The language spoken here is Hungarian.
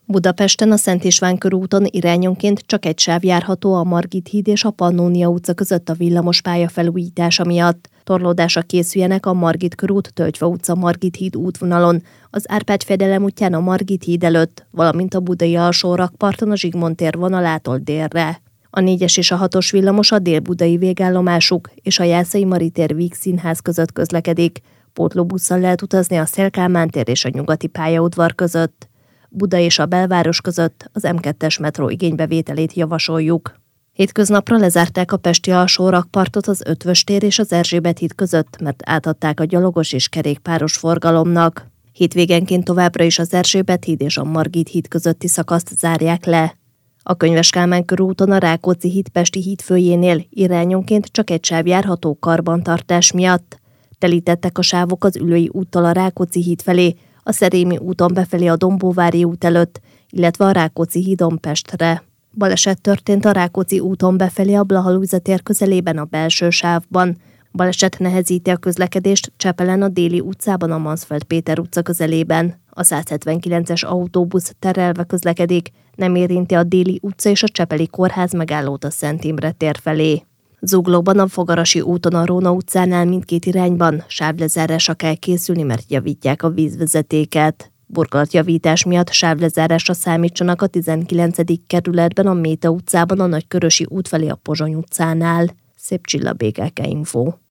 Budapesten a Szent István körúton irányonként csak egy sáv járható a Margit híd és a Pannónia utca között a villamospálya felújítása miatt. Torlódásra készüljenek a Margit körút Tölgyfa utca Margit híd útvonalon, az Árpád-fejedelem útján a Margit híd előtt, valamint a budai alsórakparton a Zsigmond tér vonalától délre. A 4-es és a 6-os villamos a dél-budai végállomásuk és a Jászai Mari tér Víg Színház között közlekedik. Pótlóbusszal lehet utazni a Széll Kálmán tér és a nyugati pályaudvar között. Buda és a belváros között az M2-es metró igénybevételét javasoljuk. Hétköznapra lezárták a pesti alsórakpartot az Ötvös tér és az Erzsébet híd között, mert átadták a gyalogos és kerékpáros forgalomnak. Hétvégenként továbbra is az Erzsébet híd és a Margit híd közötti szakaszt zárják le. A Könyves Kálmán körúton a Rákóczi híd pesti hídfőjénél irányonként csak egy sáv járható karbantartás miatt. Telítettek a sávok az Üllői úttal a Rákóczi híd felé, a Szerémi úton befelé a Dombóvári út előtt, illetve a Rákóczi hídon Pestre. Baleset történt a Rákóczi úton befelé a Blaha-Lujza tér közelében a belső sávban. Baleset nehezíti a közlekedést Csepelen a Déli utcában a Mansfeld Péter utca közelében. A 179-es autóbusz terelve közlekedik, nem érinti a Déli utca és a Csepeli kórház megállót a Szent Imre tér felé. Zuglóban a Fogarasi úton a Róna utcánál mindkét irányban sávlezárásra kell készülni, mert javítják a vízvezetéket. Burkolatjavítás miatt sávlezárásra számítsanak a 19. kerületben a Méta utcában a Nagykörösi út felé a Pozsony utcánál. Szép Csilla, BKK Info.